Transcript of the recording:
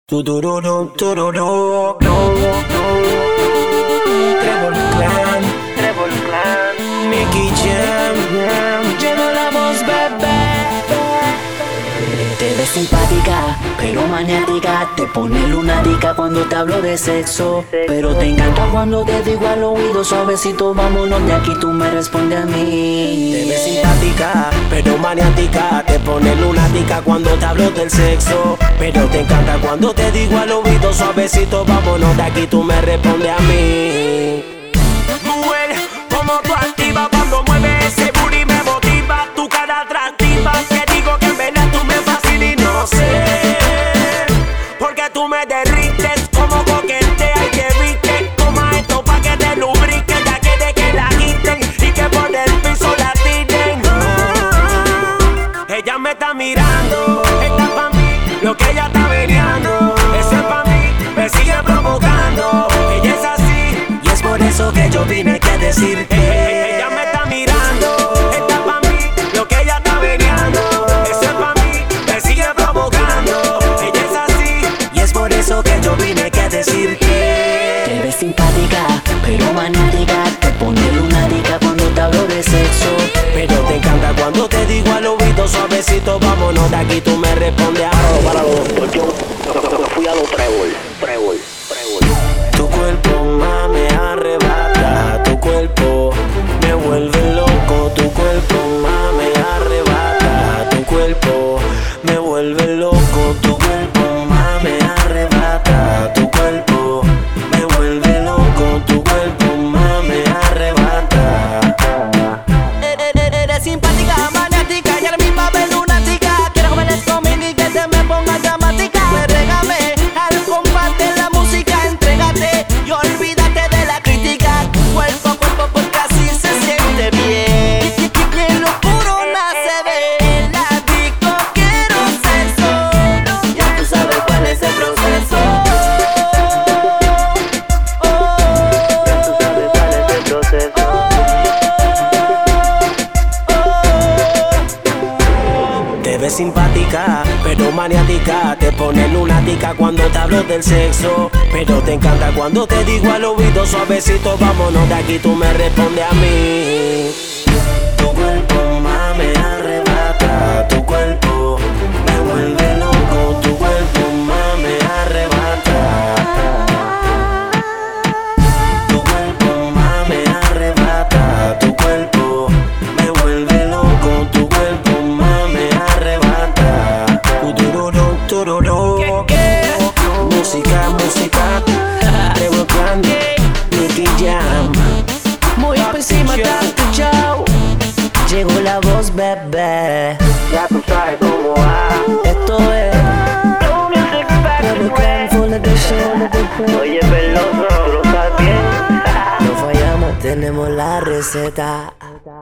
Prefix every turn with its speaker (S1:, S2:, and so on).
S1: Tudururum, tururú. Trevor Clan, Nicky Jam, lleno la voz, bebé.
S2: Te ves simpática, pero maniática. Te pone lunática cuando te hablo de sexo. Pero te encanta cuando te digo al oído suavecito, vámonos de aquí, tú me respondes a mí.
S1: Te ves simpática, pero maniática. Te pone lunática cuando te hablo del sexo. Pero te encanta cuando te digo al oído suavecito, vámonos de aquí, tú me respondes a mí. Mujer, como tú activa cuando mueves ese booty me motiva. Tu cara atractiva, que digo que en verdad tú me fascinas y no sé porque tú me derrites como coquetea y te viste. Toma esto pa' que te lubrique, ya quiere que la quiten y que por el piso la tiren. Ella me está mirando, está pa' mí, lo que ella está veniendo. Eso es pa' mí, me sigue provocando. Ella es así y es por eso que yo vine que decir que ella me está mirando, está pa' mí, lo que ella está veniendo. Eso es pa' mí, me sigue provocando. Ella es así y es por eso que yo vine que decir que
S2: te ves simpática, pero maniática. Te pone lunática cuando te hablo de sexo.
S1: pero te encanta cuando te digo al oído suavecito, vámonos de aquí, tú me respondes a
S3: Porque yo fui a los Trevor.
S1: tu cuerpo más me arrebata, tu cuerpo me vuelve loco, tu cuerpo más me arrebata, tu cuerpo me vuelve loco, tu cuerpo más me arrebata, tu cuerpo me vuelve loco, tu cuerpo más me arrebata.
S2: Eres simpática, maniática y a la misma vez lunática. Quiero que bailes conmigo y que te me pongas dramática. Régame al compás de la música, entrégate y olvídate de la crítica. Cuerpo a cuerpo porque así se siente bien. Y en lo puro nace de la disco, quiero sexo. Ya tú sabes cuál es el proceso.
S3: Ya tú sabes cuál es el proceso.
S1: Te ves simpática, pero maniática. Te pone lunática cuando te hablo del sexo. Pero te encanta cuando te digo al oído suavecito, vámonos de aquí, tú me respondes a mí. Tu cuerpo más me arrebata, tu cuerpo me vuelve loco, tu cuerpo más me arrebata. Tu cuerpo más me arrebata, tu cuerpo me vuelve loco, tu cuerpo más me arrebata. Tururú, tururú. Música, Trevor Clan, Nicky Jam.
S2: Muy por encima de tu show. Llegó la voz, bebé.
S3: Ya tú sabes cómo va.
S2: Esto es Trevor Clan Full Edition.
S3: Oye, Peloso, tú lo sabes bien.
S2: No fallamos, tenemos la receta.